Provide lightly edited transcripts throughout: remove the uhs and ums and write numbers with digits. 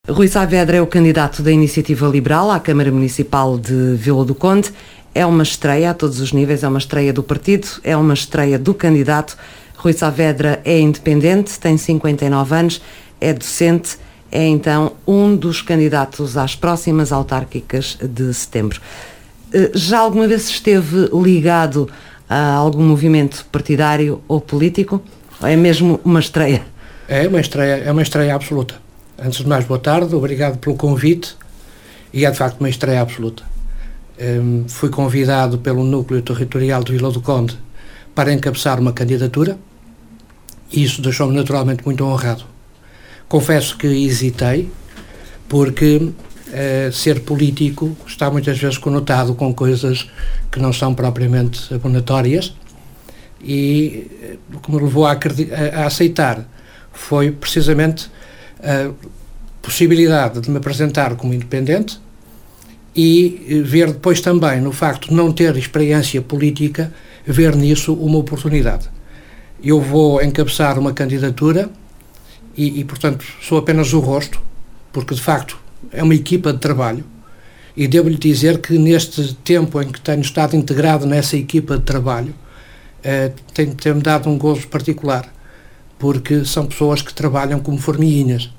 Rui Saavedra é o candidato da Iniciativa Liberal à Câmara Municipal de Vila do Conde. É uma estreia a todos os níveis, é uma estreia do partido, é uma estreia do candidato. Rui Saavedra é independente, tem 59 anos, é docente, é então um dos candidatos às próximas autárquicas de setembro. Já alguma vez esteve ligado a algum movimento partidário ou político? Ou é mesmo uma estreia? É uma estreia absoluta. Antes de mais, boa tarde, obrigado pelo convite, e é de facto uma estreia absoluta. Fui convidado pelo Núcleo Territorial de Vila do Conde para encabeçar uma candidatura, e isso deixou-me naturalmente muito honrado. Confesso que hesitei, porque ser político está muitas vezes conotado com coisas que não são propriamente abonatórias, e o que me levou a aceitar foi precisamente a possibilidade de me apresentar como independente e ver depois também, no facto de não ter experiência política, ver nisso uma oportunidade. Eu vou encabeçar uma candidatura e, portanto, sou apenas o rosto, porque de facto é uma equipa de trabalho, e devo-lhe dizer que neste tempo em que tenho estado integrado nessa equipa de trabalho, tem-me dado um gozo particular, porque são pessoas que trabalham como formiguinhas.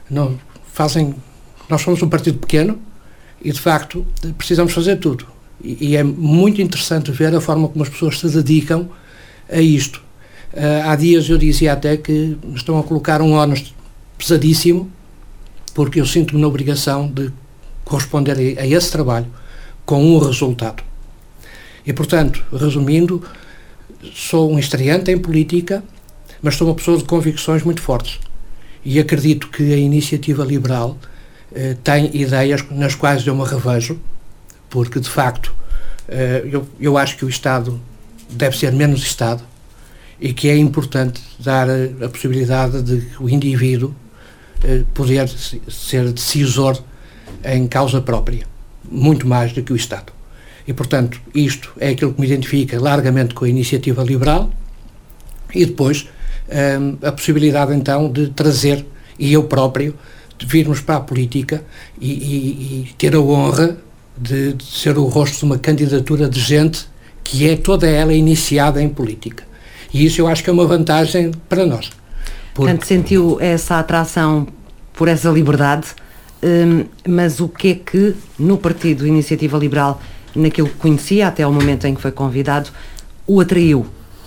Nós somos um partido pequeno e, de facto, precisamos fazer tudo. E é muito interessante ver a forma como as pessoas se dedicam a isto. Há dias eu dizia até que estão a colocar um ónus pesadíssimo, porque eu sinto-me na obrigação de corresponder a esse trabalho com um resultado. E, portanto, resumindo, sou um estreante em política, mas sou uma pessoa de convicções muito fortes, e acredito que a Iniciativa Liberal tem ideias nas quais eu me revejo, porque de facto eu acho que o Estado deve ser menos Estado, e que é importante dar a possibilidade de o indivíduo poder ser decisor em causa própria, muito mais do que o Estado. E, portanto, isto é aquilo que me identifica largamente com a Iniciativa Liberal, e depois a possibilidade então de trazer, e eu próprio, de virmos para a política e ter a honra de ser o rosto de uma candidatura de gente que é toda ela iniciada em política. E isso eu acho que é uma vantagem para nós. Portanto, sentiu essa atração por essa liberdade, mas o que é que no Partido Iniciativa Liberal, naquilo que conhecia até ao momento em que foi convidado, o atraiu?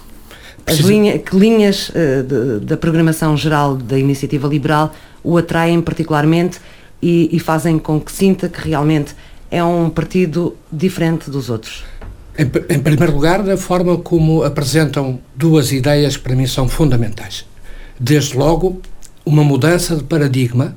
Que linhas da programação geral da Iniciativa Liberal o atraem particularmente e fazem com que sinta que realmente é um partido diferente dos outros? Em primeiro lugar, da forma como apresentam duas ideias que para mim são fundamentais. Desde logo, uma mudança de paradigma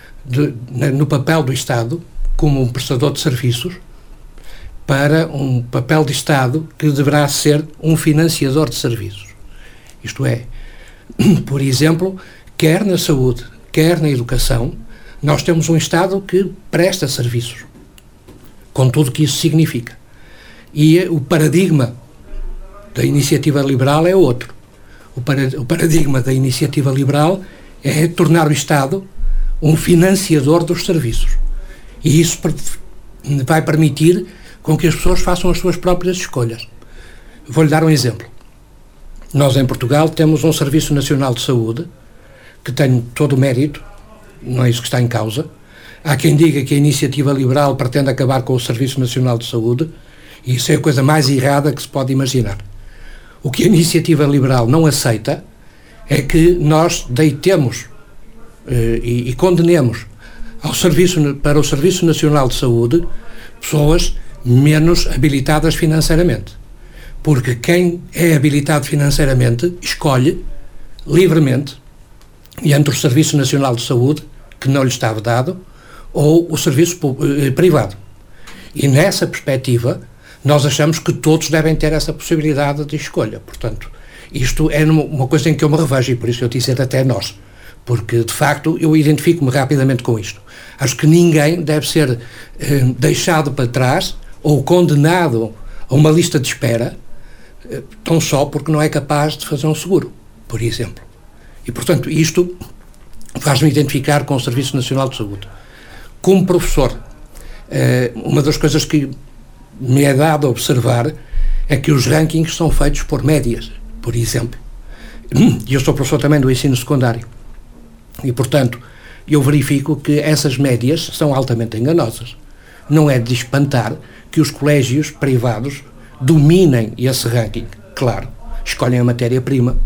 no papel do Estado como um prestador de serviços, para um papel de Estado que deverá ser um financiador de serviços. Isto é, por exemplo, quer na saúde, quer na educação, nós temos um Estado que presta serviços, com tudo o que isso significa. E o paradigma da Iniciativa Liberal é outro. O paradigma da Iniciativa Liberal é tornar o Estado um financiador dos serviços. E isso vai permitir com que as pessoas façam as suas próprias escolhas. Vou-lhe dar um exemplo. Nós, em Portugal, temos um Serviço Nacional de Saúde que tem todo o mérito, não é isso que está em causa. Há quem diga que a Iniciativa Liberal pretende acabar com o Serviço Nacional de Saúde, e isso é a coisa mais errada que se pode imaginar. O que a Iniciativa Liberal não aceita é que nós deitemos e condenemos para o Serviço Nacional de Saúde pessoas menos habilitadas financeiramente. Porque quem é habilitado financeiramente escolhe livremente entre o Serviço Nacional de Saúde, que não lhe está vedado, ou o serviço privado. E nessa perspectiva, nós achamos que todos devem ter essa possibilidade de escolha. Portanto, isto é uma coisa em que eu me revejo, e por isso eu dizer até nós. Porque, de facto, eu identifico-me rapidamente com isto. Acho que ninguém deve ser deixado para trás ou condenado a uma lista de espera tão só porque não é capaz de fazer um seguro, por exemplo. E, portanto, isto faz-me identificar com o Serviço Nacional de Saúde. Como professor, uma das coisas que me é dado a observar é que os rankings são feitos por médias, por exemplo. E eu sou professor também do ensino secundário. E, portanto, eu verifico que essas médias são altamente enganosas. Não é de espantar que os colégios privados dominem esse ranking. Claro, escolhem a matéria-prima.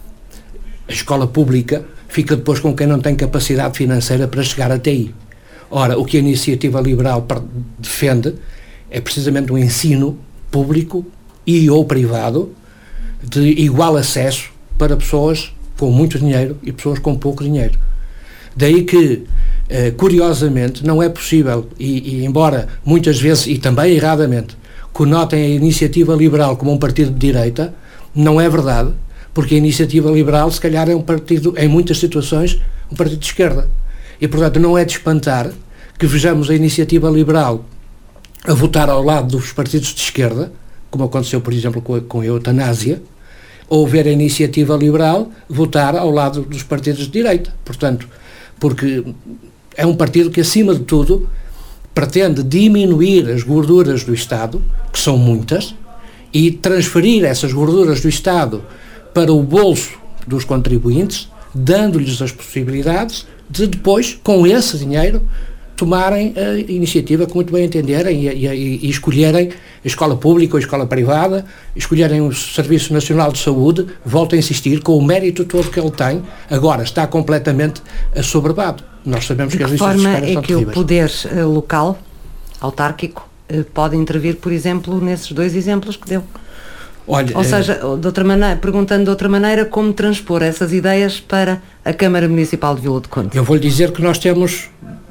A escola pública fica depois com quem não tem capacidade financeira para chegar até aí. Ora, o que a iniciativa liberal defende é precisamente um ensino público e ou privado de igual acesso para pessoas com muito dinheiro e pessoas com pouco dinheiro. Daí que, curiosamente, não é possível, e embora muitas vezes, e também erradamente, conotem a iniciativa liberal como um partido de direita, não é verdade, porque a iniciativa liberal, se calhar, é um partido, em muitas situações, um partido de esquerda. E, portanto, não é de espantar que vejamos a iniciativa liberal a votar ao lado dos partidos de esquerda, como aconteceu, por exemplo, com a eutanásia, ou ver a iniciativa liberal votar ao lado dos partidos de direita. Portanto, porque é um partido que, acima de tudo, pretende diminuir as gorduras do Estado, que são muitas, e transferir essas gorduras do Estado para o bolso dos contribuintes, dando-lhes as possibilidades de depois, com esse dinheiro, tomarem a iniciativa que muito bem entenderem e escolherem a escola pública ou a escola privada, escolherem o Serviço Nacional de Saúde, volto a insistir, com o mérito todo que ele tem, agora está completamente assoberbado. Nós sabemos que as listas de espera são terríveis. De que forma é que o poder local, autárquico, pode intervir, por exemplo, nesses dois exemplos que deu? Olha, ou seja, de outra maneira, perguntando de outra maneira, como transpor essas ideias para a Câmara Municipal de Vila do Conde? Eu vou-lhe dizer que nós temos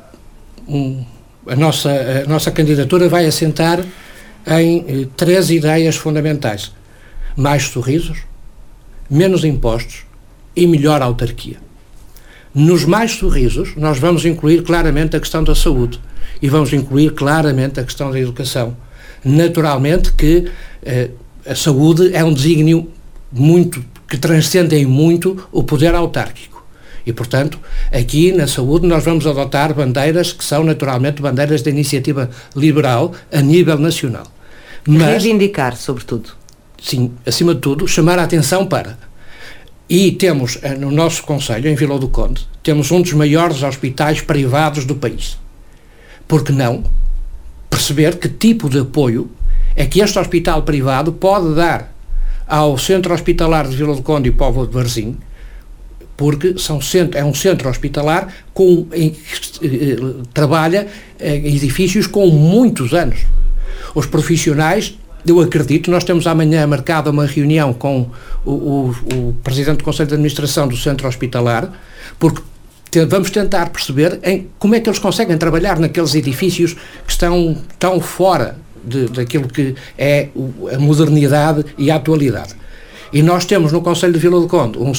a nossa candidatura vai assentar em 3 ideias fundamentais: mais sorrisos, menos impostos e melhor autarquia. Nos mais sorrisos, nós vamos incluir claramente a questão da saúde e vamos incluir claramente a questão da educação. Naturalmente que a saúde é um desígnio que transcende em muito o poder autárquico. E, portanto, aqui na saúde nós vamos adotar bandeiras que são naturalmente bandeiras da iniciativa liberal a nível nacional. Mas reivindicar, sobretudo. Sim, acima de tudo, chamar a atenção para. E temos, no nosso concelho, em Vila do Conde, temos um dos maiores hospitais privados do país. Por que não perceber que tipo de apoio é que este hospital privado pode dar ao Centro Hospitalar de Vila do Conde e Póvoa de Varzim, porque é um centro hospitalar que trabalha em edifícios com muitos anos. Os profissionais, eu acredito, nós temos amanhã marcada uma reunião com o Presidente do Conselho de Administração do Centro Hospitalar, porque vamos tentar perceber como é que eles conseguem trabalhar naqueles edifícios que estão tão fora daquilo que é a modernidade e a atualidade. E nós temos no Concelho de Vila do Conde um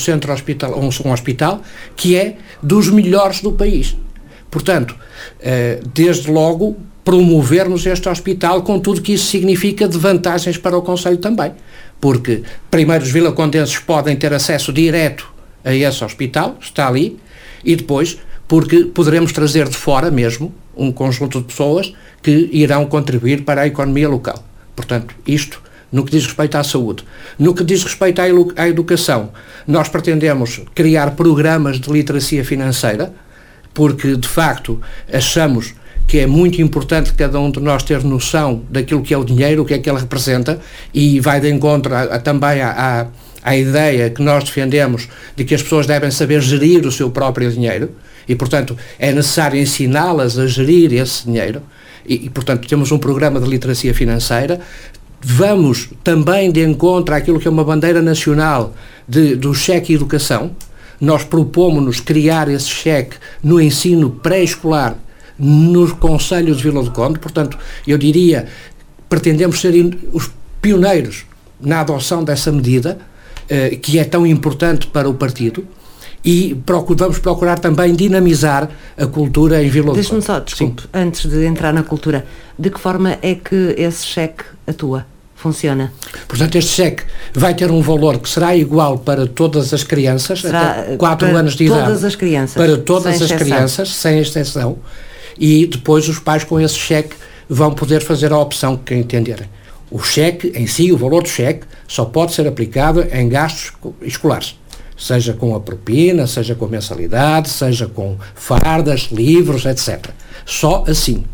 hospital que é dos melhores do país. Portanto, desde logo, promovermos este hospital com tudo que isso significa de vantagens para o Concelho também. Porque, primeiro, os vilacondenses podem ter acesso direto a esse hospital, está ali, e depois, porque poderemos trazer de fora mesmo um conjunto de pessoas que irão contribuir para a economia local. Portanto, isto no que diz respeito à saúde. No que diz respeito à educação, nós pretendemos criar programas de literacia financeira, porque, de facto, achamos que é muito importante cada um de nós ter noção daquilo que é o dinheiro, o que é que ele representa, e vai de encontro também à ideia que nós defendemos de que as pessoas devem saber gerir o seu próprio dinheiro, e, portanto, é necessário ensiná-las a gerir esse dinheiro, e, portanto, temos um programa de literacia financeira. Vamos também de encontro àquilo que é uma bandeira nacional do cheque educação. Nós propomos-nos criar esse cheque no ensino pré-escolar no Concelho de Vila do Conde. Portanto, eu diria, pretendemos ser os pioneiros na adoção dessa medida, que é tão importante para o partido, e vamos procurar também dinamizar a cultura em Vila do Conde. Deixe-me só, desculpe, antes de entrar na cultura, de que forma é que esse cheque atua? funciona? Portanto, este cheque vai ter um valor que será igual para todas as crianças, até 4 anos de idade. Todas as crianças. Para todas as crianças, sem exceção. E depois os pais com esse cheque vão poder fazer a opção que entenderem. O cheque em si, o valor do cheque, só pode ser aplicado em gastos escolares. Seja com a propina, seja com a mensalidade, seja com fardas, livros, etc. Só assim.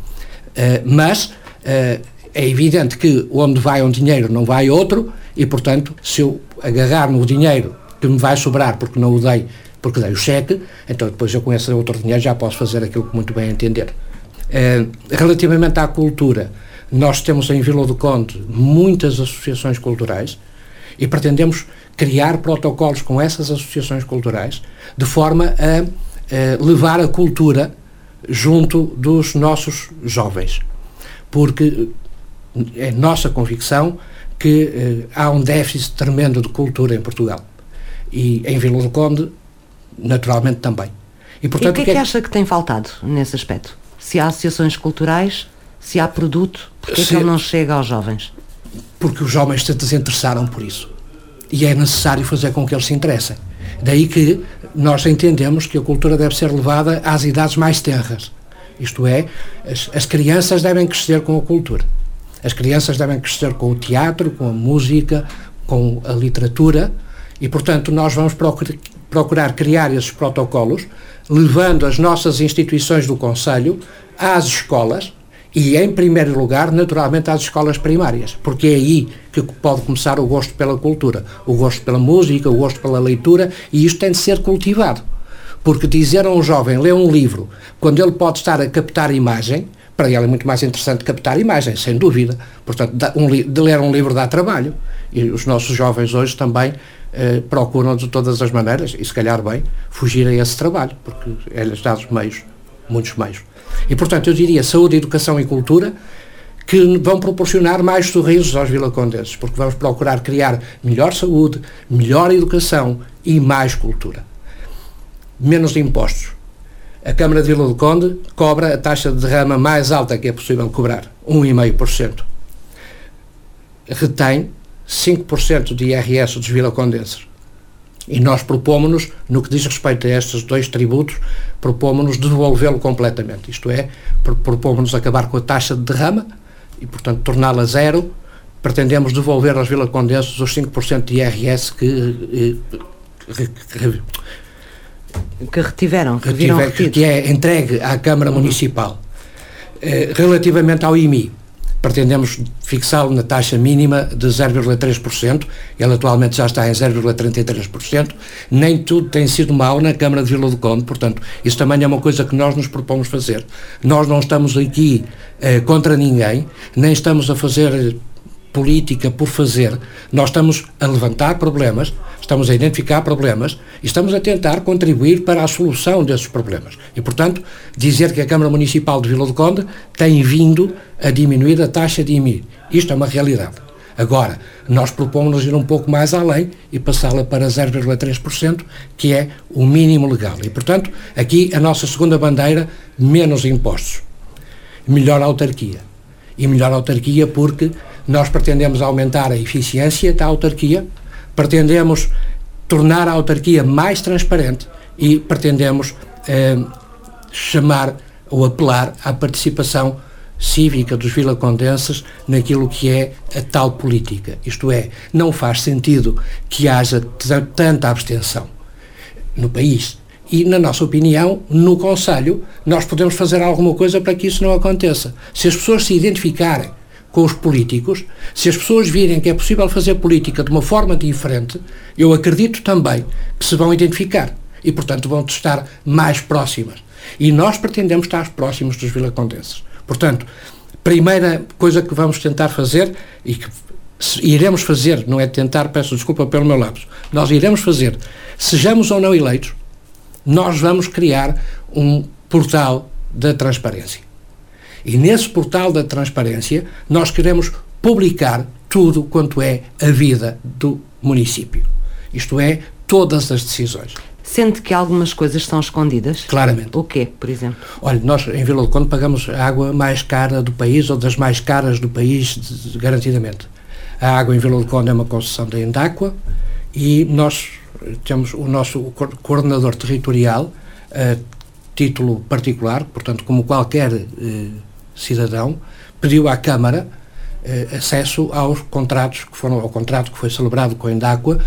Mas é evidente que onde vai um dinheiro não vai outro e, portanto, se eu agarrar no dinheiro que me vai sobrar porque não o dei, porque dei o cheque, então depois eu com esse outro dinheiro já posso fazer aquilo que muito bem entender. Relativamente à cultura, nós temos em Vila do Conde muitas associações culturais e pretendemos criar protocolos com essas associações culturais de forma a levar a cultura junto dos nossos jovens, porque é nossa convicção que há um déficit tremendo de cultura em Portugal e em Vila do Conde naturalmente também. E, portanto, e o que é que acha que tem faltado nesse aspecto? Se há associações culturais, se há produto, porque é que ele não chega aos jovens? Porque os jovens se desinteressaram por isso e é necessário fazer com que eles se interessem. Daí que nós entendemos que a cultura deve ser levada às idades mais tenras. Isto é, as crianças devem crescer com a cultura. As crianças devem crescer com o teatro, com a música, com a literatura e, portanto, nós vamos procurar criar esses protocolos, levando as nossas instituições do Conselho às escolas e, em primeiro lugar, naturalmente, às escolas primárias, porque é aí que pode começar o gosto pela cultura, o gosto pela música, o gosto pela leitura, e isto tem de ser cultivado. Porque dizer a um jovem, lê um livro, quando ele pode estar a captar imagem, para ele é muito mais interessante captar imagem, sem dúvida. Portanto, de ler um livro dá trabalho. E os nossos jovens hoje também procuram de todas as maneiras, e se calhar bem, fugir a esse trabalho, porque é-lhes dado meios, muitos meios. E, portanto, eu diria saúde, educação e cultura, que vão proporcionar mais sorrisos aos vilacondenses, porque vamos procurar criar melhor saúde, melhor educação e mais cultura. Menos impostos. A Câmara de Vila do Conde cobra a taxa de derrama mais alta que é possível cobrar, 1,5%. Retém 5% de IRS dos vilacondenses. E nós propomos-nos, no que diz respeito a estes dois tributos, propomos-nos devolvê-lo completamente. Isto é, propomos-nos acabar com a taxa de derrama e, portanto, torná-la zero. Pretendemos devolver aos vilacondenses os 5% de IRS que retiveram, que é entregue à Câmara Municipal. Relativamente ao IMI, pretendemos fixá-lo na taxa mínima de 0,3%, ele atualmente já está em 0,33%, nem tudo tem sido mau na Câmara de Vila do Conde, portanto, isso também é uma coisa que nós nos propomos fazer. Nós não estamos aqui contra ninguém, nem estamos a fazer política por fazer, nós estamos a levantar problemas, estamos a identificar problemas e estamos a tentar contribuir para a solução desses problemas. E, portanto, dizer que a Câmara Municipal de Vila do Conde tem vindo a diminuir a taxa de IMI. Isto é uma realidade. Agora, nós propomos ir um pouco mais além e passá-la para 0,3%, que é o mínimo legal. E, portanto, aqui a nossa segunda bandeira, menos impostos. Melhor autarquia. E melhor autarquia porque nós pretendemos aumentar a eficiência da autarquia, pretendemos tornar a autarquia mais transparente e pretendemos chamar ou apelar à participação cívica dos vilacondenses naquilo que é a tal política. Isto é, não faz sentido que haja tanta abstenção no país. E, na nossa opinião, no Conselho, nós podemos fazer alguma coisa para que isso não aconteça. Se as pessoas se identificarem com os políticos, se as pessoas virem que é possível fazer política de uma forma diferente, eu acredito também que se vão identificar e, portanto, vão estar mais próximas. E nós pretendemos estar próximos dos vilacondenses. Portanto, primeira coisa que vamos tentar fazer e que iremos fazer, não é tentar, peço desculpa pelo meu lapso, nós iremos fazer, sejamos ou não eleitos, nós vamos criar um portal da transparência. E nesse portal da transparência nós queremos publicar tudo quanto é a vida do município. Isto é, todas as decisões. Sente que algumas coisas são escondidas? Claramente. O quê, por exemplo? Olha, nós em Vila do Conde pagamos a água mais cara do país ou das mais caras do país, garantidamente. A água em Vila do Conde é uma concessão da Endacua e nós temos o nosso coordenador territorial, a título particular, portanto, como qualquer cidadão, pediu à Câmara acesso aos contratos ao contrato que foi celebrado com a Endacua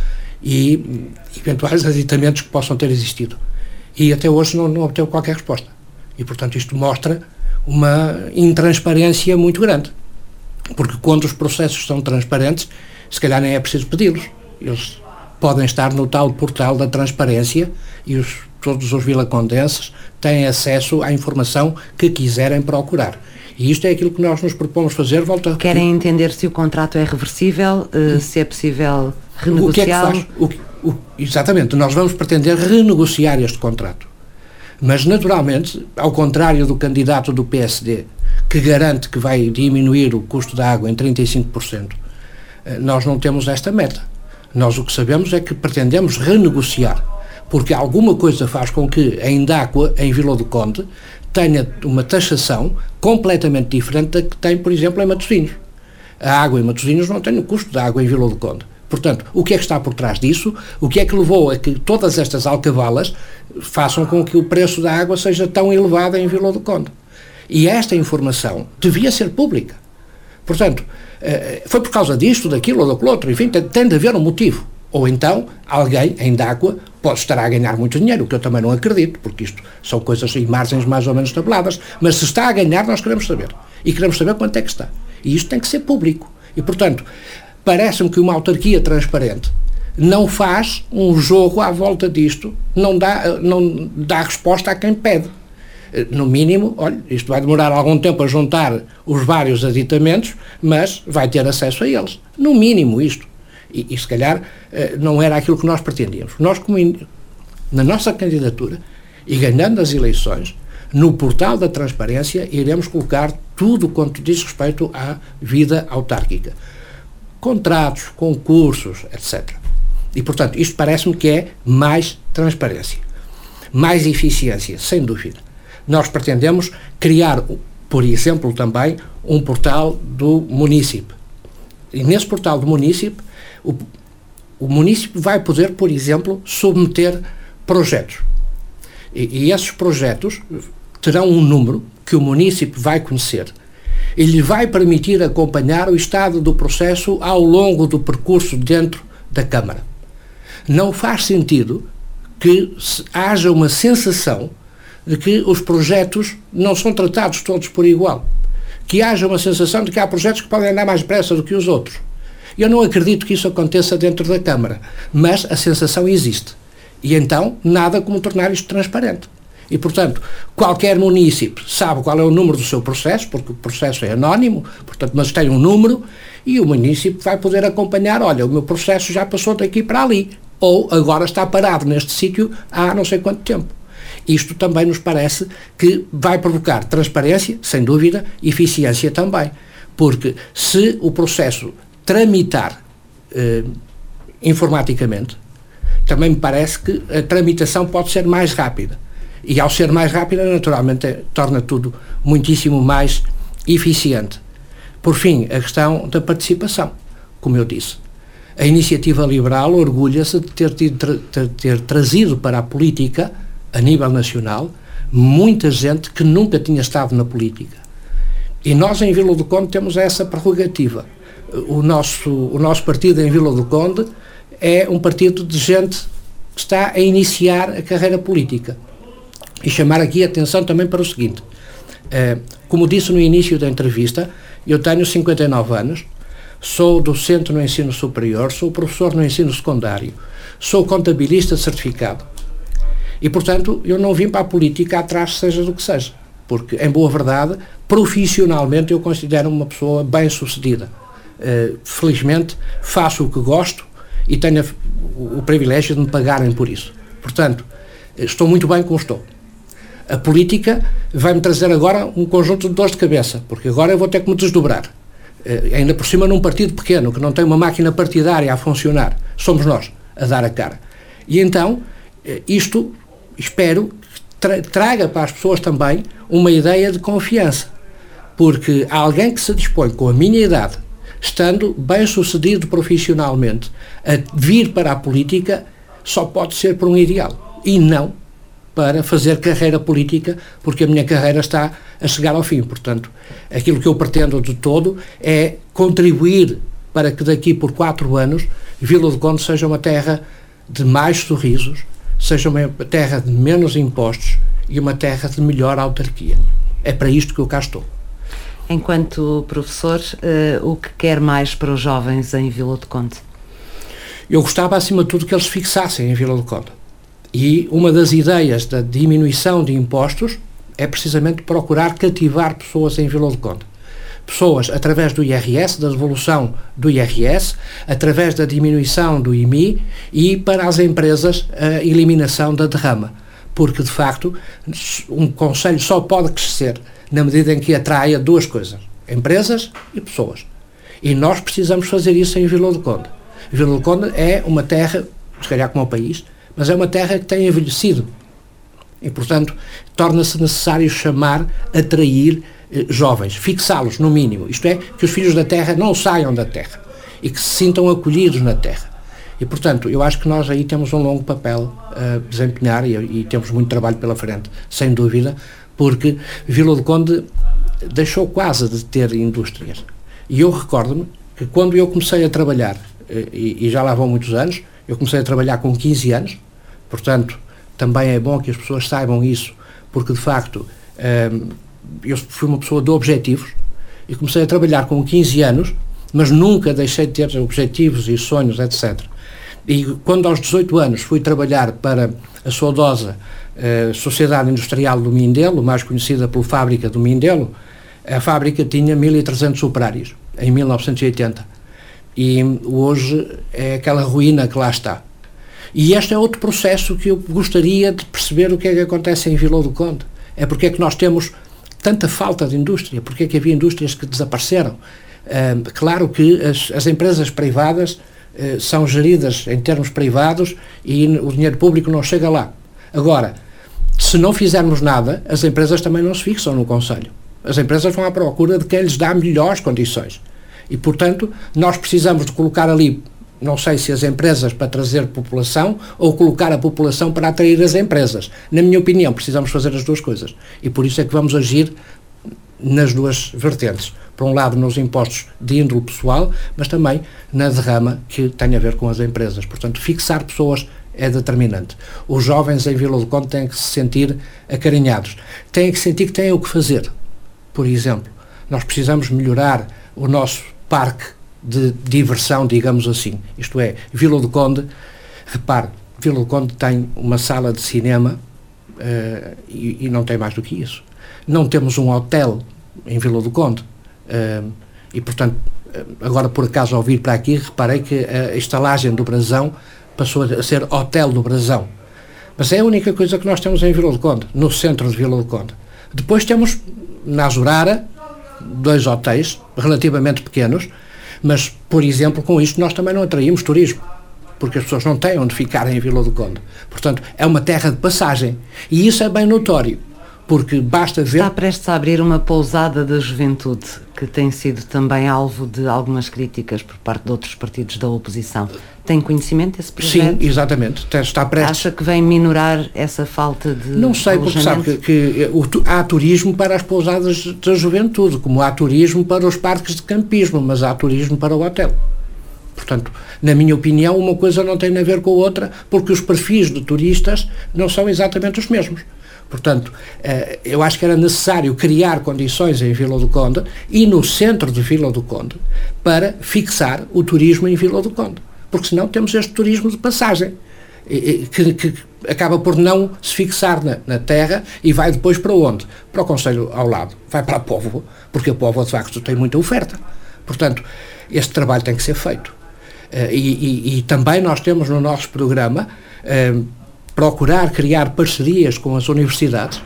e eventuais aditamentos que possam ter existido. E até hoje não obteve qualquer resposta. E, portanto, isto mostra uma intransparência muito grande. Porque quando os processos são transparentes, se calhar nem é preciso pedi-los. Eles podem estar no tal portal da transparência e todos os vilacondenses têm acesso à informação que quiserem procurar. E isto é aquilo que nós nos propomos fazer. Querem entender se o contrato é reversível, se é possível renegociá-lo? O que é que faz? Exatamente, nós vamos pretender renegociar este contrato. Mas, naturalmente, ao contrário do candidato do PSD, que garante que vai diminuir o custo da água em 35%, nós não temos esta meta. Nós o que sabemos é que pretendemos renegociar, porque alguma coisa faz com que a Endacua, em Vila do Conde, tenha uma taxação completamente diferente da que tem, por exemplo, em Matosinhos. A água em Matosinhos não tem o custo da água em Vila do Conde. Portanto, o que é que está por trás disso? O que é que levou a que todas estas alcavalas façam com que o preço da água seja tão elevado em Vila do Conde? E esta informação devia ser pública. Portanto, foi por causa disto, daquilo ou daquilo outro, enfim, tem de haver um motivo. Ou então, alguém, em Endacua, pode estar a ganhar muito dinheiro, o que eu também não acredito, porque isto são coisas em margens mais ou menos tabeladas, mas se está a ganhar, nós queremos saber. E queremos saber quanto é que está. E isto tem que ser público. E, portanto, parece-me que uma autarquia transparente não faz um jogo à volta disto, não dá resposta a quem pede. No mínimo, olha, isto vai demorar algum tempo a juntar os vários aditamentos, mas vai ter acesso a eles. No mínimo isto. E se calhar não era aquilo que nós pretendíamos. Nós, na nossa candidatura, e ganhando as eleições, no portal da transparência, iremos colocar tudo quanto diz respeito à vida autárquica. Contratos, concursos, etc. E, portanto, isto parece-me que é mais transparência. Mais eficiência, sem dúvida. Nós pretendemos criar, por exemplo, também um portal do município. E nesse portal do município, o município vai poder, por exemplo, submeter projetos. E esses projetos terão um número que o município vai conhecer e lhe vai permitir acompanhar o estado do processo ao longo do percurso dentro da Câmara. Não faz sentido que haja uma sensação de que os projetos não são tratados todos por igual. Que haja uma sensação de que há projetos que podem andar mais depressa do que os outros. Eu não acredito que isso aconteça dentro da Câmara, mas a sensação existe. E então, nada como tornar isto transparente. E, portanto, qualquer município sabe qual é o número do seu processo, porque o processo é anónimo, portanto, mas tem um número, e o município vai poder acompanhar, olha, o meu processo já passou daqui para ali, ou agora está parado neste sítio há não sei quanto tempo. Isto também nos parece que vai provocar transparência, sem dúvida, e eficiência também. Porque se o processo tramitar informaticamente, também me parece que a tramitação pode ser mais rápida. E ao ser mais rápida, naturalmente, torna tudo muitíssimo mais eficiente. Por fim, a questão da participação, como eu disse. A iniciativa liberal orgulha-se de ter trazido para a política, a nível nacional, muita gente que nunca tinha estado na política. E nós, em Vila do Conde, temos essa prerrogativa. O nosso partido em Vila do Conde é um partido de gente que está a iniciar a carreira política. E chamar aqui a atenção também para o seguinte. Como disse no início da entrevista, eu tenho 59 anos, sou docente no ensino superior, sou professor no ensino secundário, sou contabilista certificado. E, portanto, eu não vim para a política atrás seja do que seja. Porque, em boa verdade, profissionalmente eu considero-me uma pessoa bem-sucedida. Felizmente, faço o que gosto e tenho o privilégio de me pagarem por isso. Portanto, estou muito bem como estou. A política vai-me trazer agora um conjunto de dores de cabeça, porque agora eu vou ter que me desdobrar. Ainda por cima num partido pequeno, que não tem uma máquina partidária a funcionar. Somos nós a dar a cara. E então, isto, espero, traga para as pessoas também uma ideia de confiança. Porque alguém que se dispõe, com a minha idade, estando bem sucedido profissionalmente, a vir para a política só pode ser por um ideal e não para fazer carreira política, porque a minha carreira está a chegar ao fim. Portanto, aquilo que eu pretendo de todo é contribuir para que daqui por 4 anos Vila do Conde seja uma terra de mais sorrisos, seja uma terra de menos impostos e uma terra de melhor autarquia. É para isto que eu cá estou. Enquanto professor, o que quer mais para os jovens em Vila do Conde? Eu gostava, acima de tudo, que eles fixassem em Vila do Conde. E uma das ideias da diminuição de impostos é precisamente procurar cativar pessoas em Vila do Conde. Pessoas através do IRS, da devolução do IRS, através da diminuição do IMI e para as empresas a eliminação da derrama. Porque, de facto, um concelho só pode crescer na medida em que atraia 2 coisas, empresas e pessoas. E nós precisamos fazer isso em Vila do Conde. Vila do Conde é uma terra, se calhar como o país, mas é uma terra que tem envelhecido. E, portanto, torna-se necessário chamar, atrair jovens, fixá-los no mínimo. Isto é, que os filhos da terra não saiam da terra e que se sintam acolhidos na terra. E, portanto, eu acho que nós aí temos um longo papel a desempenhar e temos muito trabalho pela frente, sem dúvida, porque Vila do Conde deixou quase de ter indústrias. E eu recordo-me que quando eu comecei a trabalhar, e já lá vão muitos anos, eu comecei a trabalhar com 15 anos, portanto, também é bom que as pessoas saibam isso, porque de facto eu fui uma pessoa de objetivos e comecei a trabalhar com 15 anos, mas nunca deixei de ter objetivos e sonhos, etc. E quando aos 18 anos fui trabalhar para a saudosa Sociedade Industrial do Mindelo, mais conhecida por Fábrica do Mindelo, a fábrica tinha 1.300 operários, em 1980. E hoje é aquela ruína que lá está. E este é outro processo que eu gostaria de perceber o que é que acontece em Vila do Conde. É porque é que nós temos tanta falta de indústria, porque é que havia indústrias que desapareceram. Claro que as empresas privadas são geridas em termos privados e o dinheiro público não chega lá. Agora, se não fizermos nada, as empresas também não se fixam no concelho. As empresas vão à procura de quem lhes dá melhores condições. E, portanto, nós precisamos de colocar ali, não sei se as empresas para trazer população ou colocar a população para atrair as empresas. Na minha opinião, precisamos fazer as 2 coisas. E por isso é que vamos agir nas 2 vertentes. Por um lado, nos impostos de índole pessoal, mas também na derrama que tem a ver com as empresas. Portanto, fixar pessoas é determinante. Os jovens em Vila do Conde têm que se sentir acarinhados. Têm que sentir que têm o que fazer. Por exemplo, nós precisamos melhorar o nosso parque de diversão, digamos assim. Isto é, Vila do Conde, repare, Vila do Conde tem uma sala de cinema e não tem mais do que isso. Não temos um hotel em Vila do Conde e, portanto, agora por acaso ao vir para aqui, reparei que a estalagem do Brasão passou a ser Hotel do Brasão. Mas é a única coisa que nós temos em Vila do Conde, no centro de Vila do Conde. Depois temos, na Azurara, 2 hotéis relativamente pequenos, mas, por exemplo, com isto nós também não atraímos turismo, porque as pessoas não têm onde ficar em Vila do Conde. Portanto, é uma terra de passagem. E isso é bem notório, porque basta ver... Está prestes a abrir uma pousada da juventude, que tem sido também alvo de algumas críticas por parte de outros partidos da oposição. Tem conhecimento desse projeto? Sim, exatamente. Está prestes... Acha que vem minorar essa falta de... Não sei, porque sabe que há turismo para as pousadas da juventude, como há turismo para os parques de campismo, mas há turismo para o hotel. Portanto, na minha opinião, uma coisa não tem a ver com a outra, porque os perfis de turistas não são exatamente os mesmos. Portanto, eu acho que era necessário criar condições em Vila do Conde e no centro de Vila do Conde para fixar o turismo em Vila do Conde. Porque senão temos este turismo de passagem, que acaba por não se fixar na terra e vai depois para onde? Para o concelho ao lado. Vai para a Póvoa, porque a Póvoa de facto tem muita oferta. Portanto, este trabalho tem que ser feito. E também nós temos no nosso programa procurar criar parcerias com as universidades,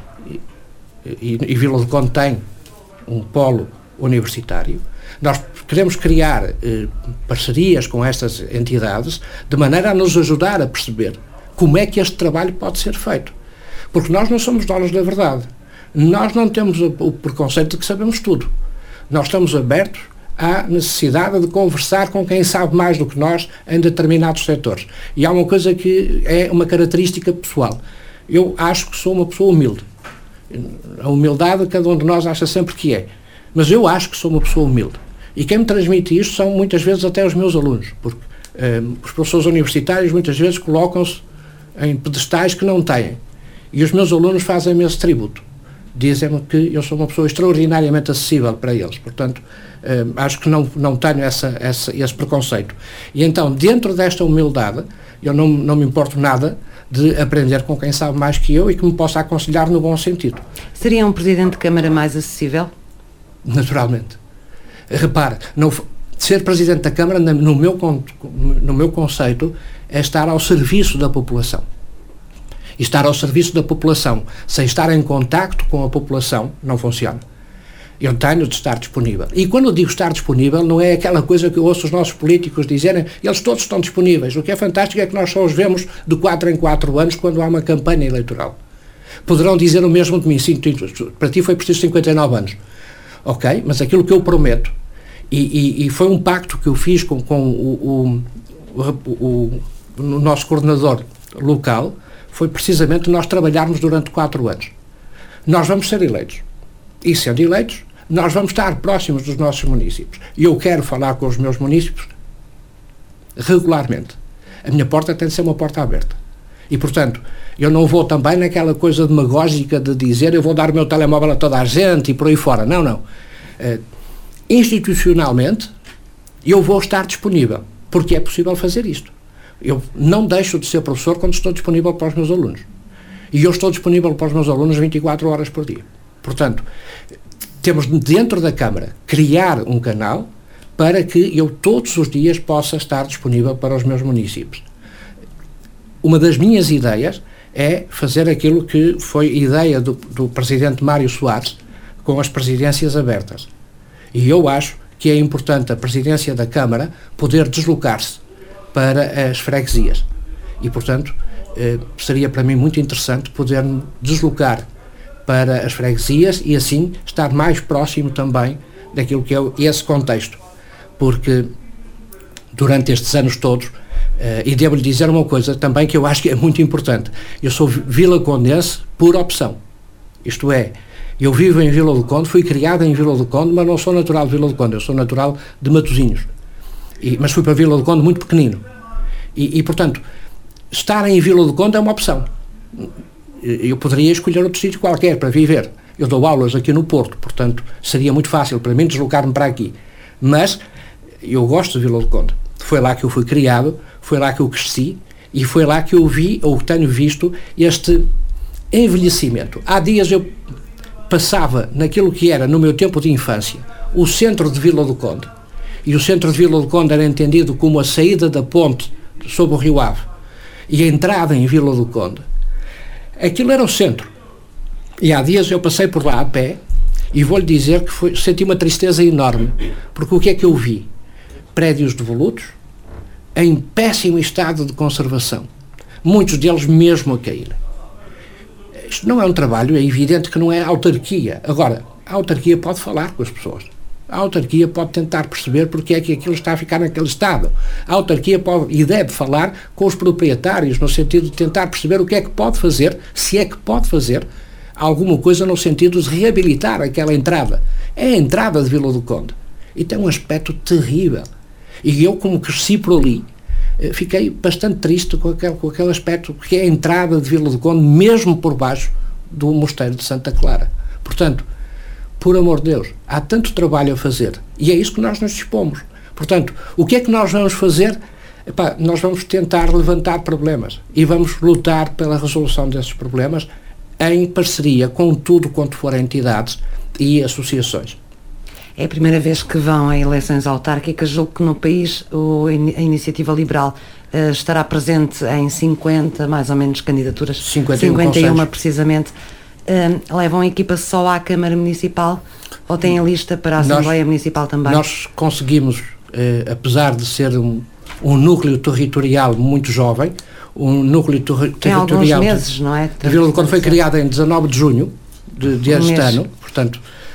e Vila do Conde tem um polo universitário. Nós queremos criar parcerias com estas entidades de maneira a nos ajudar a perceber como é que este trabalho pode ser feito. Porque nós não somos donos da verdade. Nós não temos o preconceito de que sabemos tudo. Nós estamos abertos há necessidade de conversar com quem sabe mais do que nós em determinados setores. E há uma coisa que é uma característica pessoal. Eu acho que sou uma pessoa humilde. A humildade cada um de nós acha sempre que é. Mas eu acho que sou uma pessoa humilde. E quem me transmite isto são muitas vezes até os meus alunos, porque os professores universitários muitas vezes colocam-se em pedestais que não têm. E os meus alunos fazem-me esse tributo. Dizem-me que eu sou uma pessoa extraordinariamente acessível para eles. Portanto, acho que não tenho esse preconceito. E então, dentro desta humildade, eu não me importo nada de aprender com quem sabe mais que eu e que me possa aconselhar no bom sentido. Seria um Presidente de Câmara mais acessível? Naturalmente. Repare, ser Presidente da Câmara, no meu conceito, é estar ao serviço da população. E estar ao serviço da população, sem estar em contacto com a população, não funciona. Eu tenho de estar disponível. E quando eu digo estar disponível, não é aquela coisa que eu ouço os nossos políticos dizerem, eles todos estão disponíveis. O que é fantástico é que nós só os vemos de 4 em 4 anos quando há uma campanha eleitoral. Poderão dizer o mesmo de mim, sim, para ti foi preciso 59 anos. Ok, mas aquilo que eu prometo, e foi um pacto que eu fiz com o nosso coordenador local, foi precisamente nós trabalharmos durante 4 anos. Nós vamos ser eleitos. E sendo eleitos, nós vamos estar próximos dos nossos municípios. E eu quero falar com os meus municípios regularmente. A minha porta tem de ser uma porta aberta. E, portanto, eu não vou também naquela coisa demagógica de dizer eu vou dar o meu telemóvel a toda a gente e por aí fora. Não. Institucionalmente, eu vou estar disponível, porque é possível fazer isto. Eu não deixo de ser professor quando estou disponível para os meus alunos. E eu estou disponível para os meus alunos 24 horas por dia. Portanto, temos dentro da Câmara criar um canal para que eu todos os dias possa estar disponível para os meus municípios. Uma das minhas ideias é fazer aquilo que foi ideia do presidente Mário Soares com as presidências abertas. E eu acho que é importante a presidência da Câmara poder deslocar-se para as freguesias. E, portanto, seria para mim muito interessante poder me deslocar para as freguesias e, assim, estar mais próximo também daquilo que é esse contexto. Porque, durante estes anos todos, e devo-lhe dizer uma coisa também que eu acho que é muito importante, eu sou vilacondense por opção. Isto é, eu vivo em Vila do Conde, fui criado em Vila do Conde, mas não sou natural de Vila do Conde, eu sou natural de Matosinhos. Mas fui para Vila do Conde muito pequenino. E, portanto, estar em Vila do Conde é uma opção. Eu poderia escolher outro sítio qualquer para viver. Eu dou aulas aqui no Porto, portanto, seria muito fácil para mim deslocar-me para aqui. Mas eu gosto de Vila do Conde. Foi lá que eu fui criado, foi lá que eu cresci e foi lá que eu vi, ou tenho visto, este envelhecimento. Há dias eu passava naquilo que era, no meu tempo de infância, o centro de Vila do Conde. E o centro de Vila do Conde era entendido como a saída da ponte sobre o Rio Ave e a entrada em Vila do Conde. Aquilo era o centro. E há dias eu passei por lá a pé e vou-lhe dizer que senti uma tristeza enorme. Porque o que é que eu vi? Prédios devolutos, em péssimo estado de conservação. Muitos deles mesmo a cair. Isto não é um trabalho, é evidente que não é autarquia. Agora, a autarquia pode falar com as pessoas. A autarquia pode tentar perceber porque é que aquilo está a ficar naquele estado. A autarquia pode e deve falar com os proprietários, no sentido de tentar perceber o que é que pode fazer, se é que pode fazer alguma coisa no sentido de reabilitar aquela entrada. É a entrada de Vila do Conde. E tem um aspecto terrível. E eu, como cresci por ali, fiquei bastante triste com aquele aspecto que é a entrada de Vila do Conde, mesmo por baixo do Mosteiro de Santa Clara. Portanto, por amor de Deus, há tanto trabalho a fazer e é isso que nós nos dispomos. Portanto, o que é que nós vamos fazer? Nós vamos tentar levantar problemas e vamos lutar pela resolução desses problemas em parceria com tudo quanto for entidades e associações. É a primeira vez que vão a eleições autárquicas. Julgo que no país a Iniciativa Liberal estará presente em 50, mais ou menos, candidaturas. 51 precisamente. Levam a equipa só à Câmara Municipal ou têm a lista para a Assembleia Municipal também? Nós conseguimos, apesar de ser um núcleo territorial muito jovem, um núcleo territorial... Tem alguns meses, não é? De Vila do Conde foi criada em 19 de junho deste ano, portanto,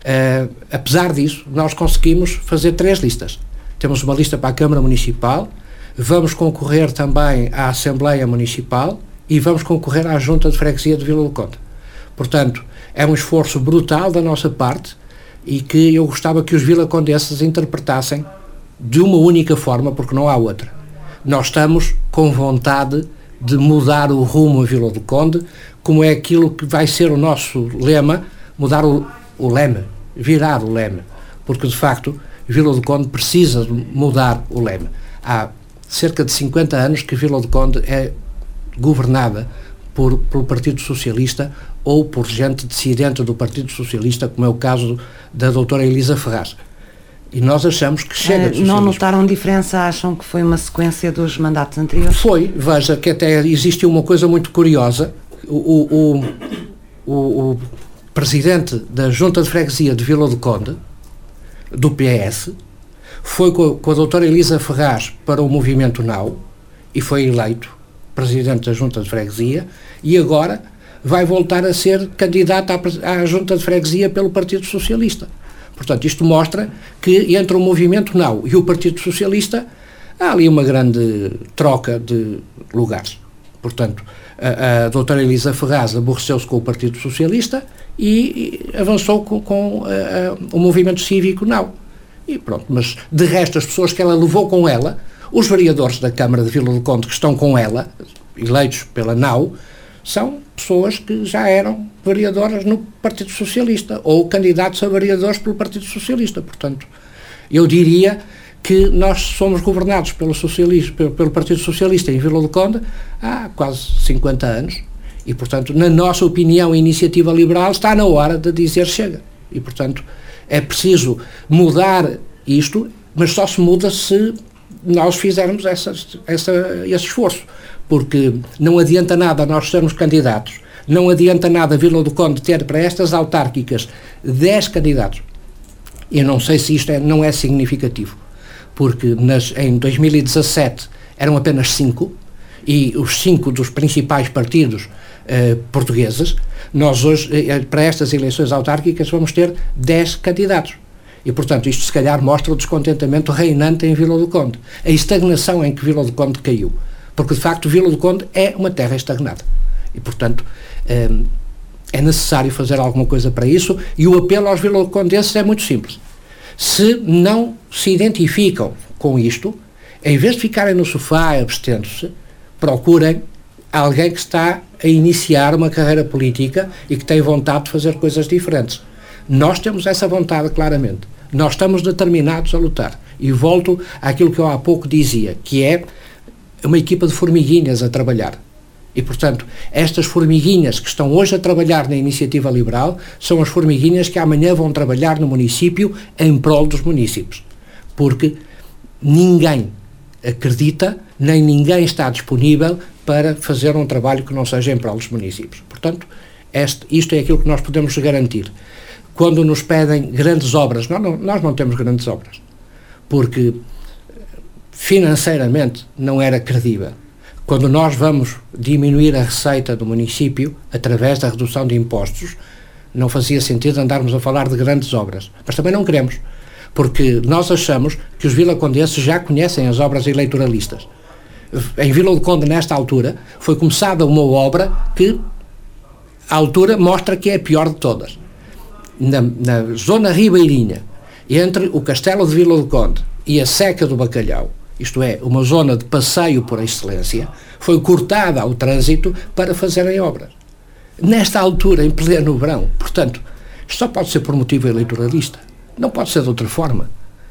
Apesar disso, nós conseguimos fazer 3 listas. Temos uma lista para a Câmara Municipal, vamos concorrer também à Assembleia Municipal e vamos concorrer à Junta de Freguesia de Vila do Conde. Portanto, é um esforço brutal da nossa parte e que eu gostava que os vilacondenses interpretassem de uma única forma, porque não há outra. Nós estamos com vontade de mudar o rumo a Vila do Conde, como é aquilo que vai ser o nosso lema, mudar o leme, virar o leme, porque de facto Vila do Conde precisa de mudar o leme. Há cerca de 50 anos que Vila do Conde é governada pelo Partido Socialista ou por gente dissidente do Partido Socialista, como é o caso da doutora Elisa Ferraz. E nós achamos que chega de socialismo. Não notaram diferença? Acham que foi uma sequência dos mandatos anteriores? Foi, veja que até existe uma coisa muito curiosa. O presidente da Junta de Freguesia de Vila do Conde, do PS, foi com a doutora Elisa Ferraz para o Movimento NAU e foi eleito presidente da Junta de Freguesia e agora vai voltar a ser candidato à Junta de Freguesia pelo Partido Socialista. Portanto, isto mostra que entre o Movimento NAU e o Partido Socialista há ali uma grande troca de lugares. Portanto, a doutora Elisa Ferraz aborreceu-se com o Partido Socialista e avançou com o Movimento Cívico NAU. E pronto, mas de resto as pessoas que ela levou com ela, os vereadores da Câmara de Vila do Conde que estão com ela, eleitos pela NAU, são pessoas que já eram vereadoras no Partido Socialista ou candidatos a vereadores pelo Partido Socialista. Portanto, eu diria que nós somos governados pelo Partido Socialista em Vila do Conde há quase 50 anos e, portanto, na nossa opinião, a iniciativa liberal está na hora de dizer chega. E, portanto, é preciso mudar isto, mas só se muda se nós fizermos esse esforço. Porque não adianta nada nós sermos candidatos, não adianta nada Vila do Conde ter para estas autárquicas 10 candidatos. Eu não sei se isto não é significativo, porque em 2017 eram apenas 5, e os 5 dos principais partidos portugueses. Nós hoje, para estas eleições autárquicas, vamos ter 10 candidatos. E, portanto, isto se calhar mostra o descontentamento reinante em Vila do Conde, a estagnação em que Vila do Conde caiu. Porque, de facto, Vila do Conde é uma terra estagnada. E, portanto, é necessário fazer alguma coisa para isso, e o apelo aos vilacondenses é muito simples. Se não se identificam com isto, em vez de ficarem no sofá abstendo-se, procurem alguém que está a iniciar uma carreira política e que tem vontade de fazer coisas diferentes. Nós temos essa vontade, claramente. Nós estamos determinados a lutar. E volto àquilo que eu há pouco dizia, que é uma equipa de formiguinhas a trabalhar. E, portanto, estas formiguinhas que estão hoje a trabalhar na iniciativa liberal são as formiguinhas que amanhã vão trabalhar no município em prol dos municípios. Porque ninguém acredita, nem ninguém está disponível para fazer um trabalho que não seja em prol dos municípios. Portanto, isto é aquilo que nós podemos garantir. Quando nos pedem grandes obras, nós não temos grandes obras, porque financeiramente não era credível. Quando nós vamos diminuir a receita do município através da redução de impostos, não fazia sentido andarmos a falar de grandes obras. Mas também não queremos, porque nós achamos que os vilacondenses já conhecem as obras eleitoralistas. Em Vila do Conde, nesta altura, foi começada uma obra que, à altura, mostra que é a pior de todas. Na zona ribeirinha, entre o Castelo de Vila do Conde e a Seca do Bacalhau, isto é, uma zona de passeio por excelência, foi cortada ao trânsito para fazerem obras. Nesta altura, em pleno verão. Portanto, isto só pode ser por motivo eleitoralista. Não pode ser de outra forma.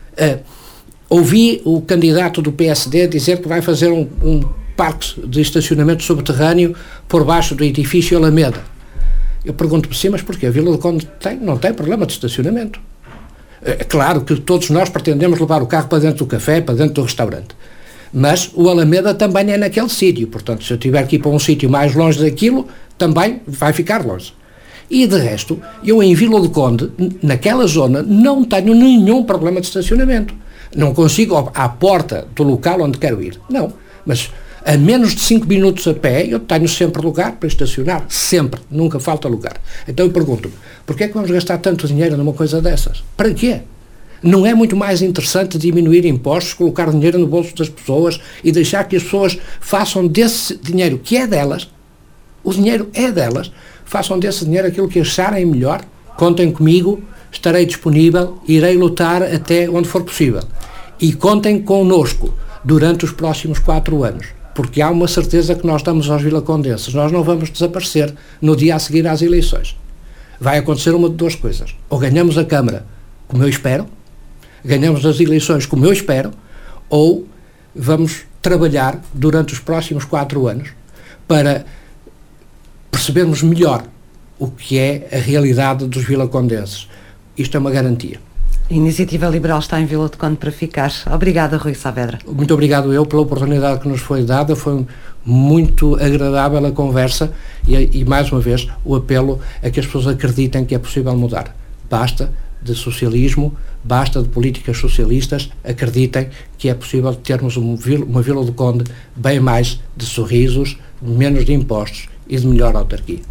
Ouvi o candidato do PSD dizer que vai fazer um parque de estacionamento subterrâneo por baixo do edifício Alameda. Eu pergunto-me, sim, mas porquê? A Vila do Conde não tem problema de estacionamento. É claro que todos nós pretendemos levar o carro para dentro do café, para dentro do restaurante. Mas o Alameda também é naquele sítio. Portanto, se eu tiver que ir para um sítio mais longe daquilo, também vai ficar longe. E, de resto, eu em Vila do Conde, naquela zona, não tenho nenhum problema de estacionamento. Não consigo à porta do local onde quero ir. Não. Mas A menos de 5 minutos a pé, eu tenho sempre lugar para estacionar. Sempre. Nunca falta lugar. Então eu pergunto-me, porquê é que vamos gastar tanto dinheiro numa coisa dessas? Para quê? Não é muito mais interessante diminuir impostos, colocar dinheiro no bolso das pessoas e deixar que as pessoas façam desse dinheiro, que é delas, o dinheiro é delas, façam desse dinheiro aquilo que acharem melhor? Contem comigo, estarei disponível, irei lutar até onde for possível. E contem connosco durante os próximos 4 anos. Porque há uma certeza que nós estamos aos vilacondenses. Nós não vamos desaparecer no dia a seguir às eleições. Vai acontecer uma de 2 coisas. Ou ganhamos a Câmara, como eu espero, ganhamos as eleições como eu espero, ou vamos trabalhar durante os próximos 4 anos para percebermos melhor o que é a realidade dos vilacondenses. Isto é uma garantia. A Iniciativa Liberal está em Vila do Conde para ficar. Obrigada, Rui Saavedra. Muito obrigado eu pela oportunidade que nos foi dada. Foi muito agradável a conversa e mais uma vez, o apelo a que as pessoas acreditem que é possível mudar. Basta de socialismo, basta de políticas socialistas, acreditem que é possível termos uma Vila do Conde bem mais de sorrisos, menos de impostos e de melhor autarquia.